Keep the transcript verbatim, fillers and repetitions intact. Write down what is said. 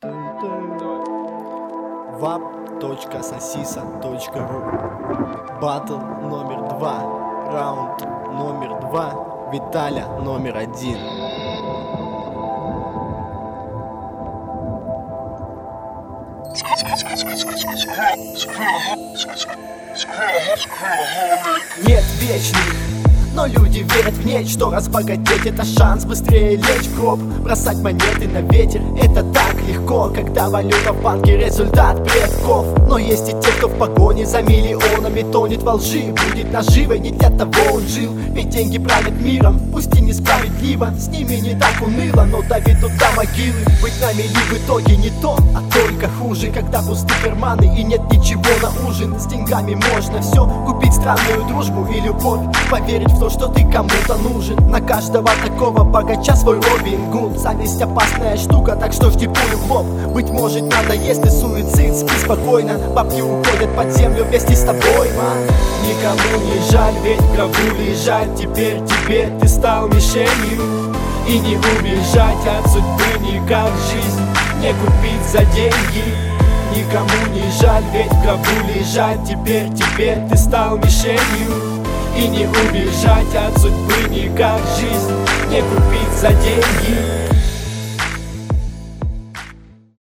вап точка сосиса точка ру. Батл номер два. Раунд номер два. Виталя номер один. Нет вечных, но люди верят в нечто, что разбогатеть — это шанс быстрее лечь в гроб. Бросать монеты на ветер — это так легко, когда валюта в банке — результат предков. Но есть и те, кто в погоне за миллионами тонет во лжи. Будет наживой, не для того он жил, ведь деньги правят миром. Пусть и несправедливо, с ними не так уныло, но доведут до могилы. Быть на мели в итоге не то, а только хуже, когда пусты карманы и нет ничего на ужин. С деньгами можно все купить: странную дружбу и любовь, поверить в то, что ты кому-то нужен. На каждого такого богача свой Робин Гуд. Зависть опасная штука, так что жди пулю в лоб. Быть может надо, если суицид, спи спокойно. Бабки уходят под землю вместе с тобой, ман. Никому не жаль, ведь в гробу лежать. Теперь тебе ты стал мишенью, и не убежать от судьбы никак. Жизнь не купить за деньги. Никому не жаль, ведь в гробу лежать. Теперь тебе ты стал мишенью, и не убежать от судьбы никак. Жизнь не купить за деньги.